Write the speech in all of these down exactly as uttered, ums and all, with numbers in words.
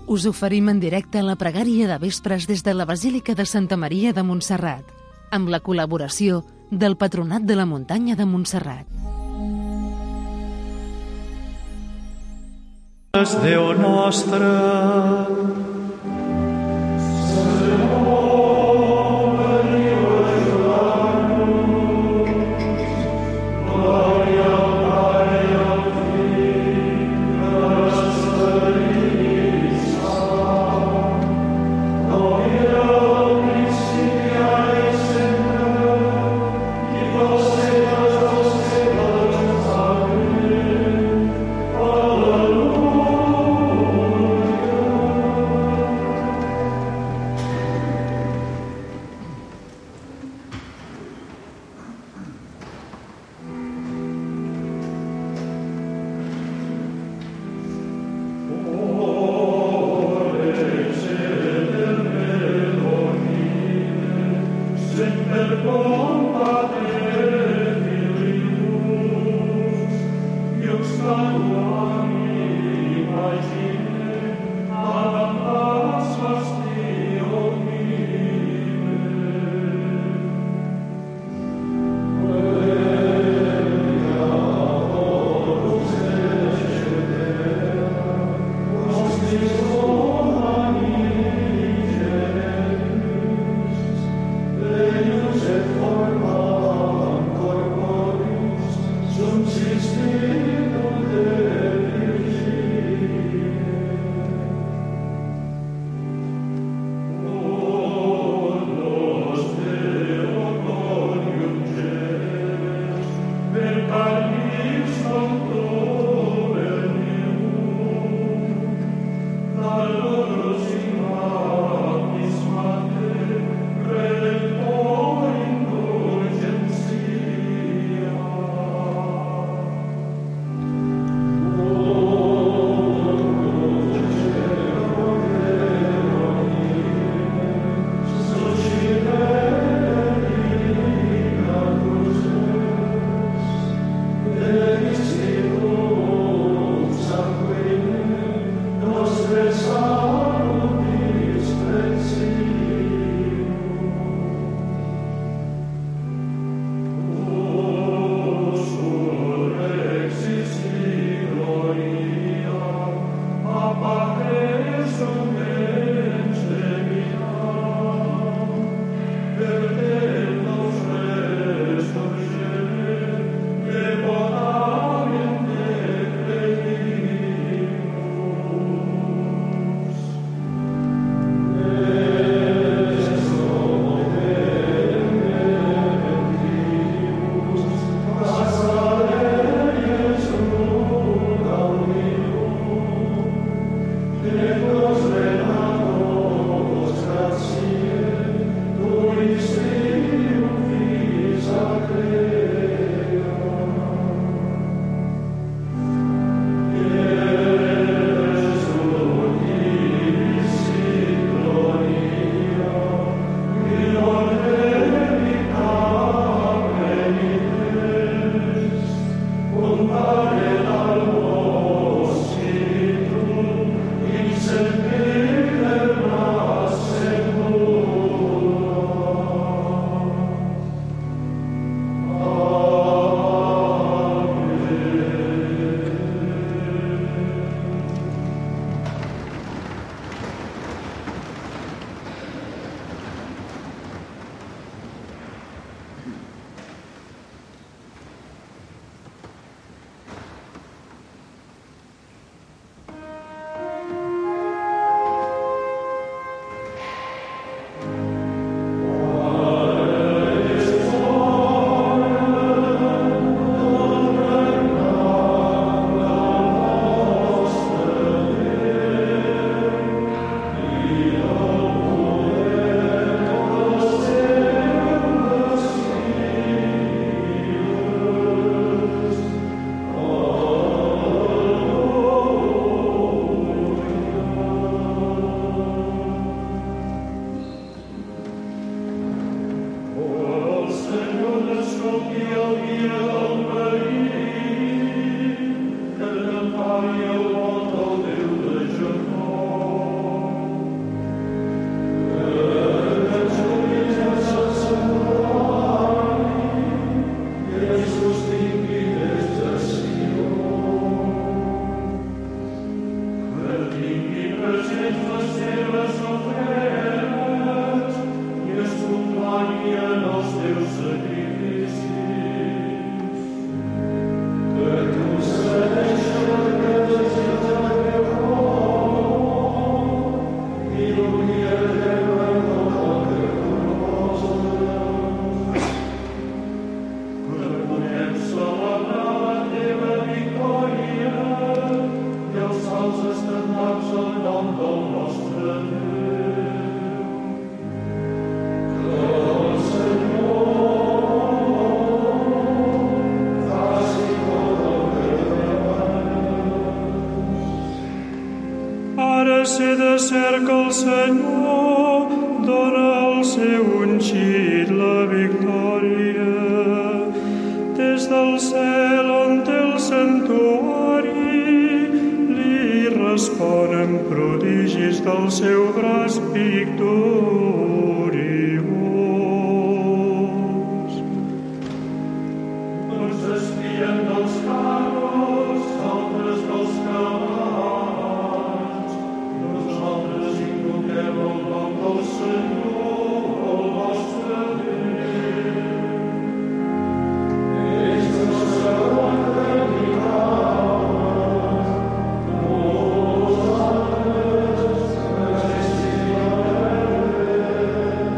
Us oferim en directe la pregària de vespres des de la Basílica de Santa Maria de Montserrat, amb la col·laboració del Patronat de la Muntanya de Montserrat. Déu nostre, als estendats el nom del nostre Déu. Que el Senyor faci tot el que demanes. Ara sé de cert que el Senyor dona al seu ungit la victòria. Des del cel on té el santuari li responen prodigis del seu braç victoriós. Uns espien dels carros, altres dels cavalls. Nosaltres invoquem el nom del Senyor, el nostre Déu. Ells no s'aguanten ni cauen, nosaltres resistim.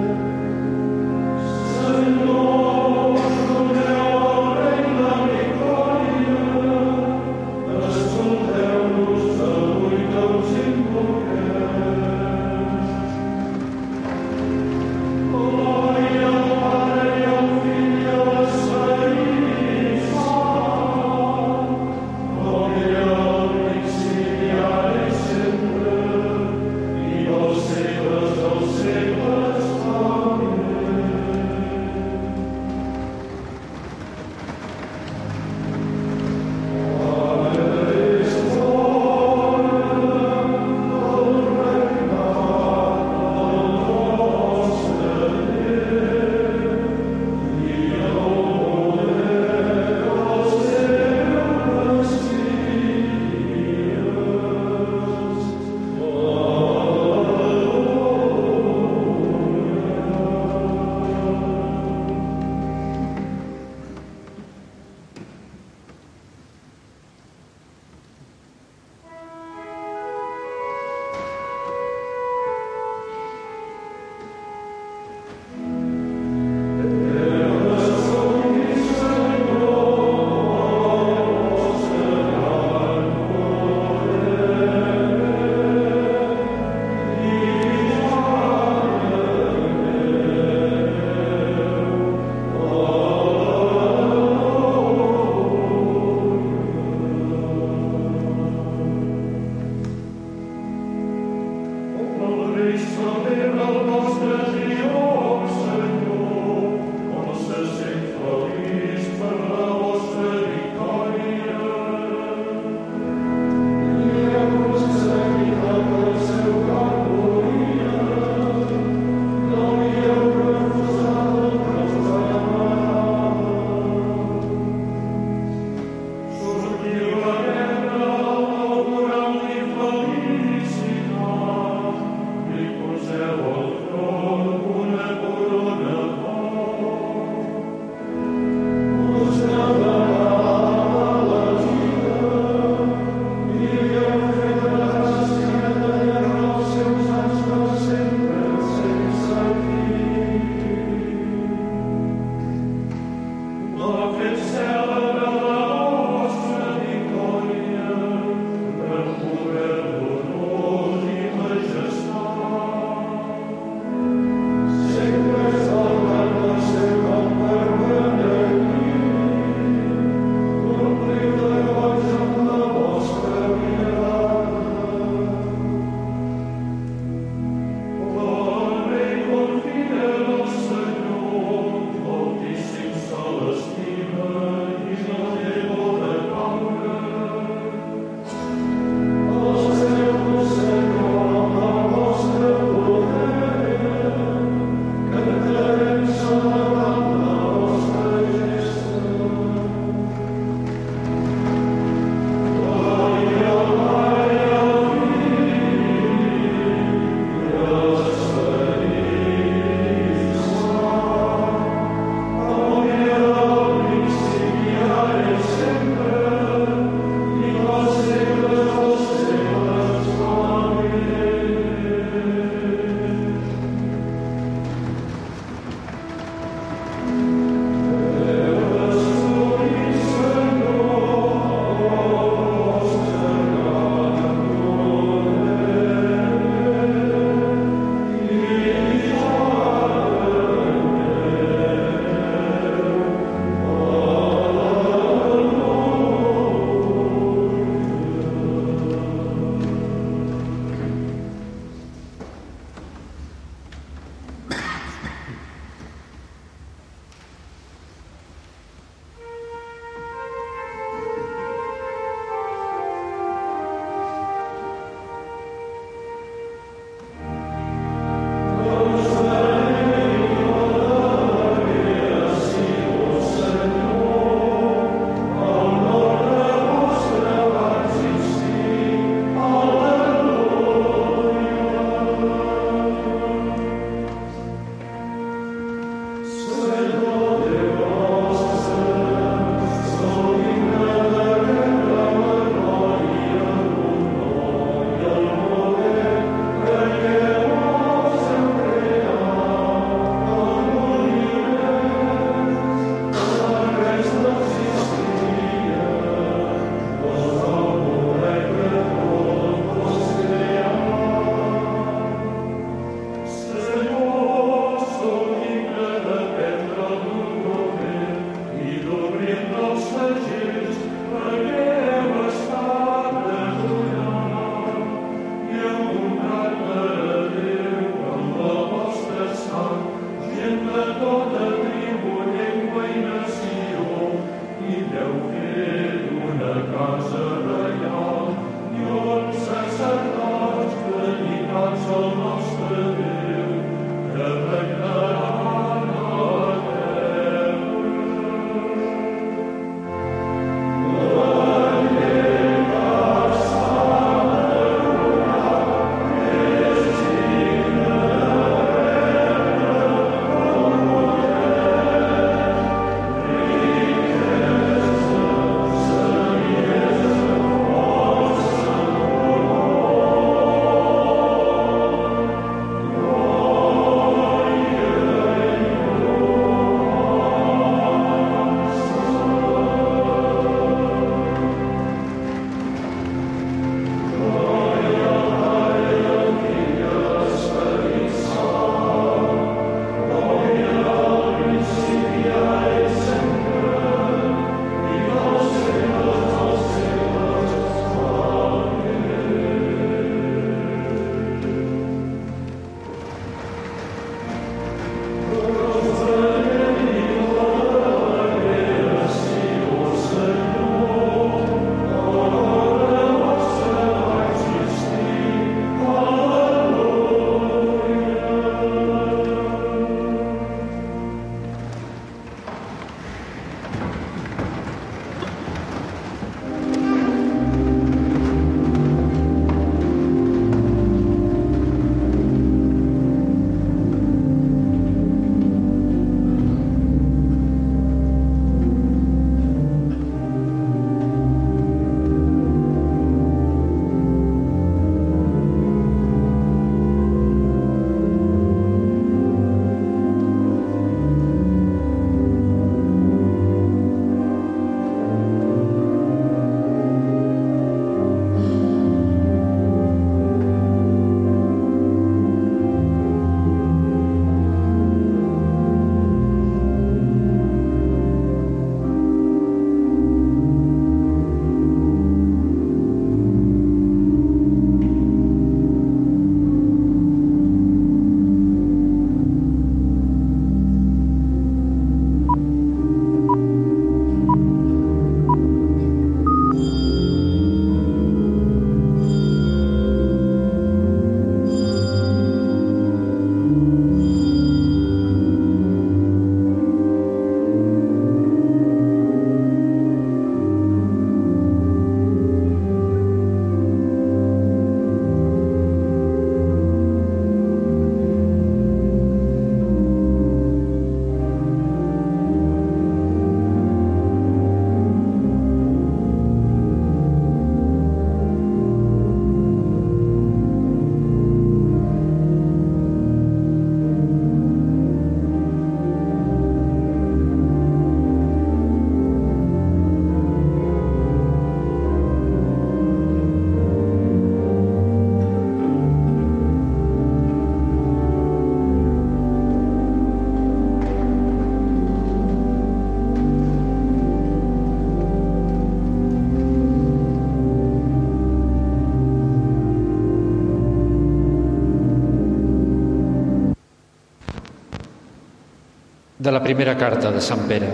De la primera carta de Sant Pere.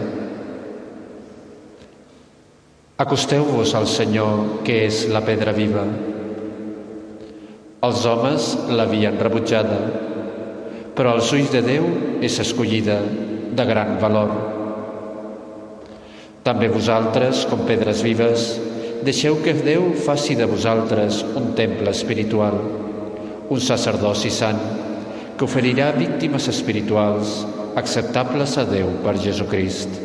Acosteu-vos al Senyor, que és la pedra viva. Els homes l'havien rebutjada, però als ulls de Déu és escollida, de gran valor. També vosaltres, com pedres vives, deixeu que Déu faci de vosaltres un temple espiritual, un sacerdoci sant, que oferirà víctimes espirituals acceptables a Déu per Jesucrist.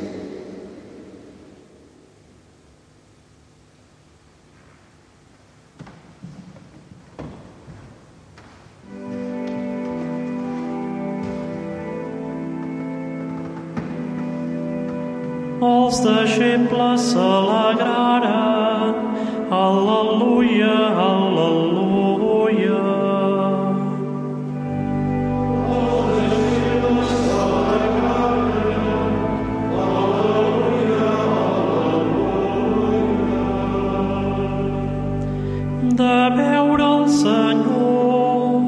Els deixebles s'alegraren, al·leluia, al·leluia. De veure el Senyor.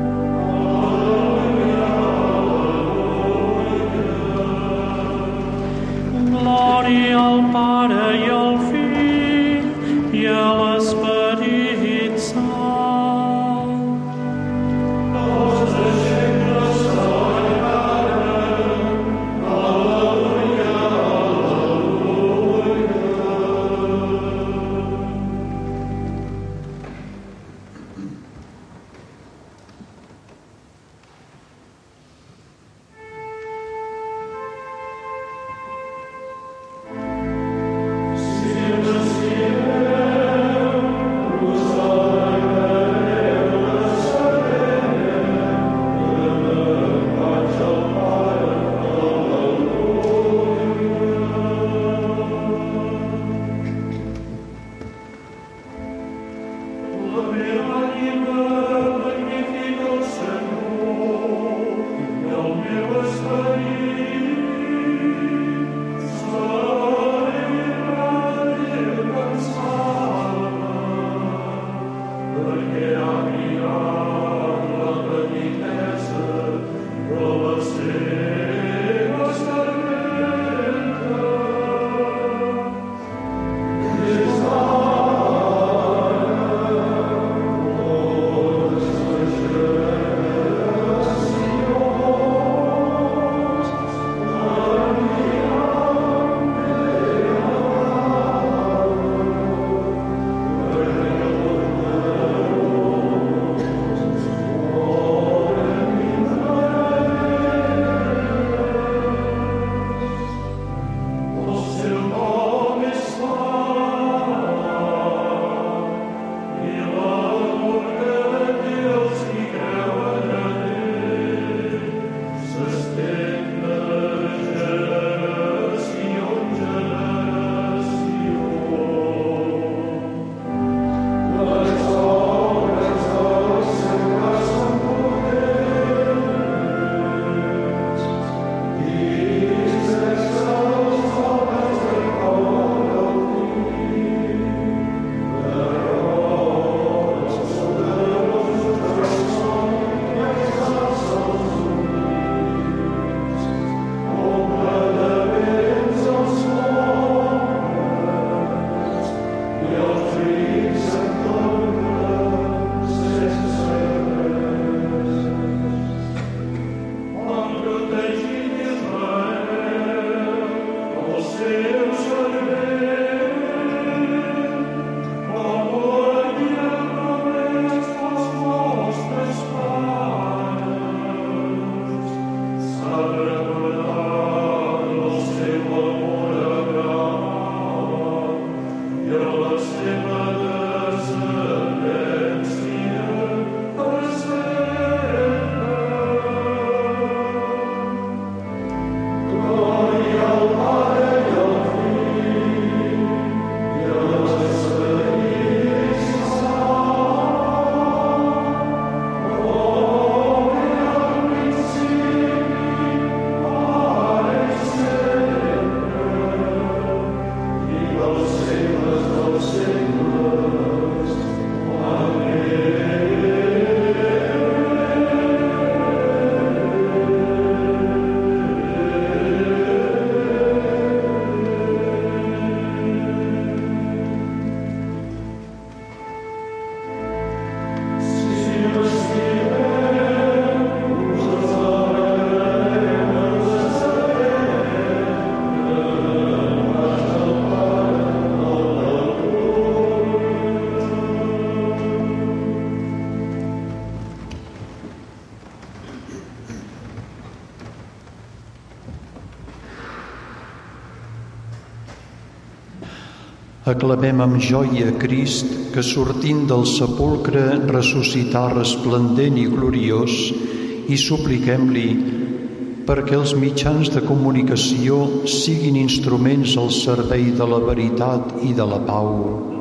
Glòria al Pare i al Fill i a l'Esperit Sant. Els deixebles s'alegraren, al·leluia, al·leluia. Aclamem amb joia Crist, que sortint del sepulcre ressuscità resplendent i gloriós, i supliquem-li perquè els mitjans de comunicació siguin instruments al servei de la veritat i de la pau.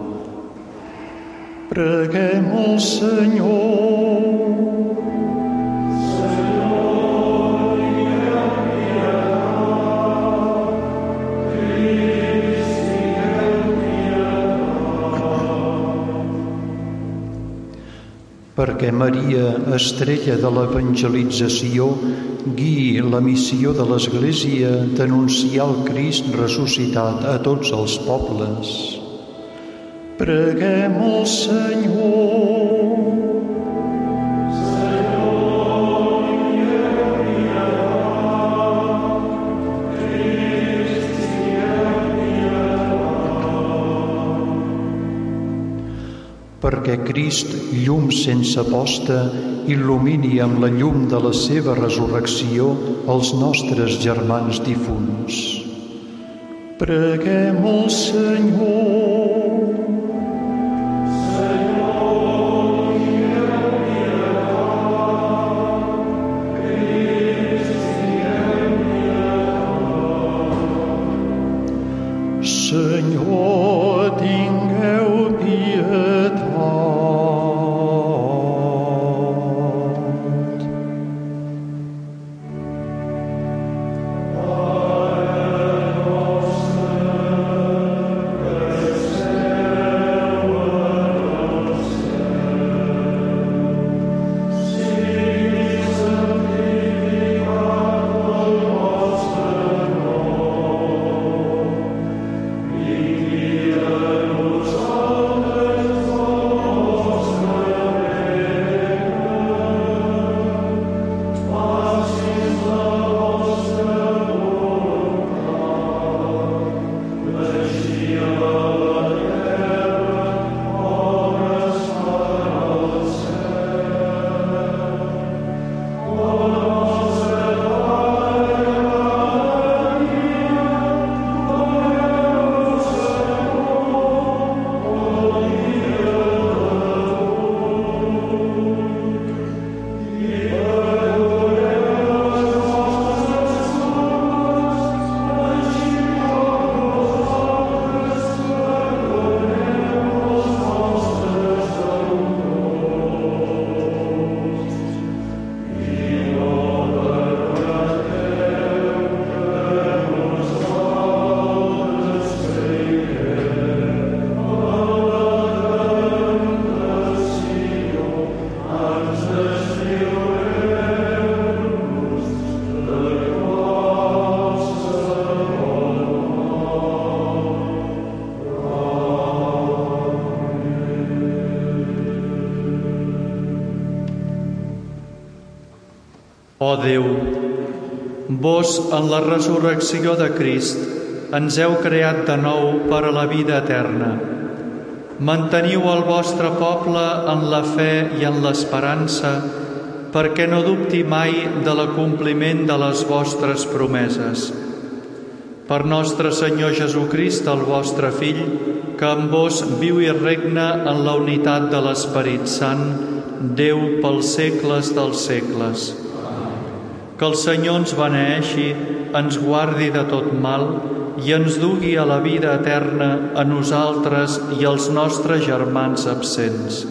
Preguem al Senyor. Perquè Maria, estrella de l'evangelització, guiï la missió de l'Església d'anunciar el Crist ressuscitat a tots els pobles. Preguem al Senyor. Perquè Crist, llum sense posta, il·lumini amb la llum de la seva resurrecció els nostres germans difunts. Preguem al Senyor. Senyor, tingueu pietat. Ó Déu, vós, en la resurrecció de Crist, ens heu creat de nou per a la vida eterna. Manteniu el vostre poble en la fe i en l'esperança, perquè no dubti mai de l'acompliment de les vostres promeses. Per nostre Senyor Jesucrist, el vostre Fill, que amb vos viu i regna en la unitat de l'Esperit Sant, Déu pels segles dels segles. Que el Senyor ens beneeixi, ens guardi de tot mal i ens dugui a la vida eterna a nosaltres i als nostres germans absents.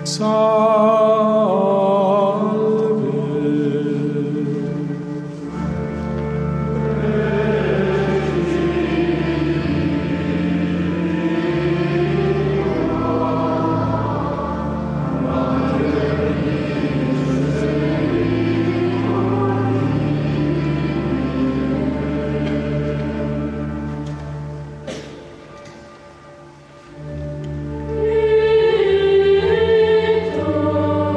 Salve.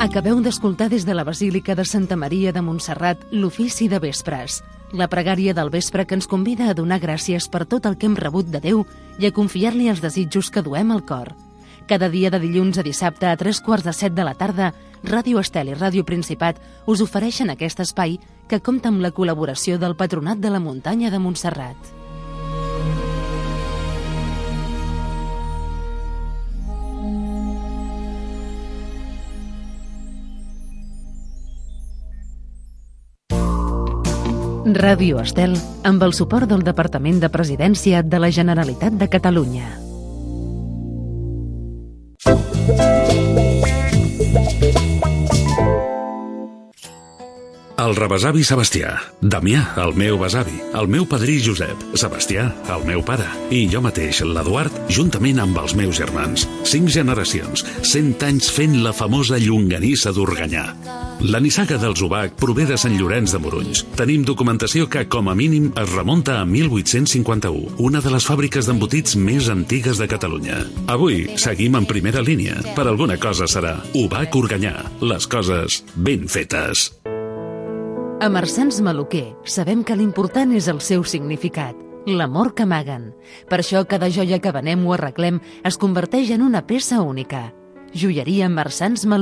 Acabeu d'escoltar des de la Basílica de Santa Maria de Montserrat l'ofici de vespres, la pregària del vespre que ens convida a donar gràcies per tot el que hem rebut de Déu i a confiar-li els desitjos que duem al cor. Cada dia de dilluns a dissabte a tres quarts de set de la tarda, Ràdio Estel i Ràdio Principat us ofereixen aquest espai que compta amb la col·laboració del Patronat de la Muntanya de Montserrat. Ràdio Estel, amb el suport del Departament de Presidència de la Generalitat de Catalunya. El rebesavi Sebastià, Damià, el meu besavi, el meu padrí Josep, Sebastià, el meu pare, i jo mateix, l'Eduard, juntament amb els meus germans. Cinc generacions, cent anys fent la famosa llonganissa d'Organyà. La nissaga dels Ubac prové de Sant Llorenç de Morunys. Tenim documentació que, com a mínim, es remunta a mil vuit-cents cinquanta-u, una de les fàbriques d'embotits més antigues de Catalunya. Avui seguim en primera línia. Per alguna cosa serà Ubac Organyà, les coses ben fetes. A Marsans Maluquer sabem que l'important és el seu significat, l'amor que amaguen. Per això cada joia que venem o arreglem es converteix en una peça única. Joieria Marsans Maluquer.